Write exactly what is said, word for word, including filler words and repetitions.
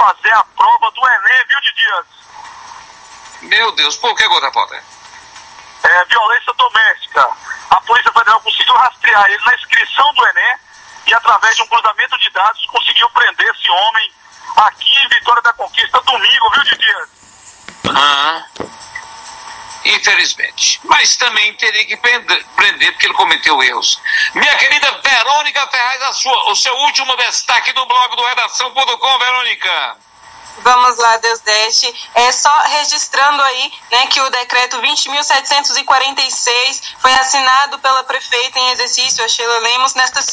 fazer a prova do Enem, viu, de Dias? Meu Deus, por que, Gota Potter? É, violência doméstica. A Polícia Federal conseguiu rastrear ele na inscrição do Enem e, através de um cruzamento de dados, conseguiu prender esse homem aqui em Vitória da Conquista, domingo, viu, de Dias? Ah, infelizmente. Mas também teria que prender, prender porque ele cometeu erros. Minha querida Verônica Ferraz, a sua, o seu último destaque do blog do redação ponto com, Verônica. Vamos lá, Deusdete. É só registrando aí, né, que o decreto vinte mil setecentos e quarenta e seis foi assinado pela prefeita em exercício, a Sheila Lemos, nesta